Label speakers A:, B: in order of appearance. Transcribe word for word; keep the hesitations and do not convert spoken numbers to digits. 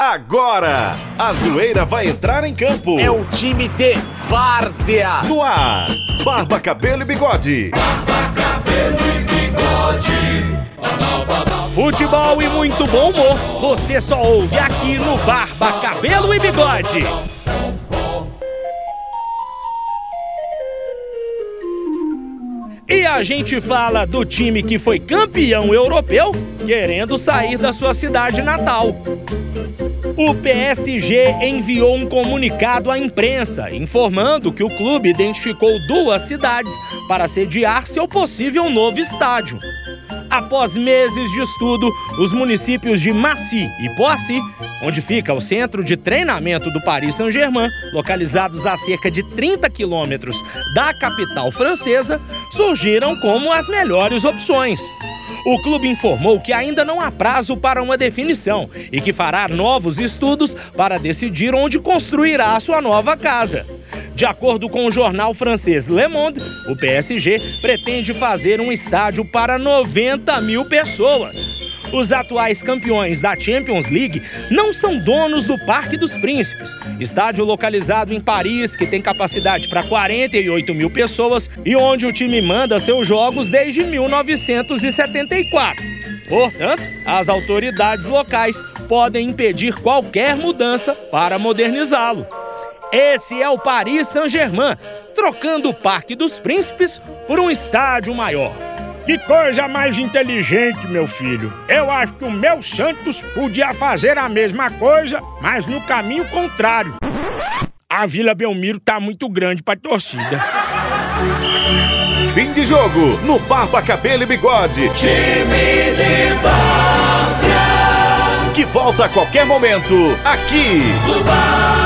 A: Agora, a zoeira vai entrar em campo.
B: É o time de várzea.
A: No ar, Barba, Cabelo e Bigode.
C: Barba, Cabelo e Bigode.
D: Futebol e muito bom humor, você só ouve aqui no Barba, Cabelo e Bigode. E a gente fala do time que foi campeão europeu, querendo sair da sua cidade natal. O P S G enviou um comunicado à imprensa, informando que o clube identificou duas cidades para sediar seu possível novo estádio. Após meses de estudo, os municípios de Massy e Poissy, onde fica o centro de treinamento do Paris Saint-Germain, localizados a cerca de trinta quilômetros da capital francesa, surgiram como as melhores opções. O clube informou que ainda não há prazo para uma definição e que fará novos estudos para decidir onde construirá a sua nova casa. De acordo com o jornal francês Le Monde, o P S G pretende fazer um estádio para noventa mil pessoas. Os atuais campeões da Champions League não são donos do Parque dos Príncipes, estádio localizado em Paris que tem capacidade para quarenta e oito mil pessoas e onde o time manda seus jogos desde mil novecentos e setenta e quatro. Portanto, as autoridades locais podem impedir qualquer mudança para modernizá-lo. Esse é o Paris Saint-Germain, trocando o Parque dos Príncipes por um estádio maior.
E: Que coisa mais inteligente, meu filho. Eu acho que o meu Santos podia fazer a mesma coisa, mas no caminho contrário. A Vila Belmiro tá muito grande pra torcida.
A: Fim de jogo no Barba, Cabelo e Bigode.
C: Time de várzea.
A: Que volta a qualquer momento aqui
C: Do Barba.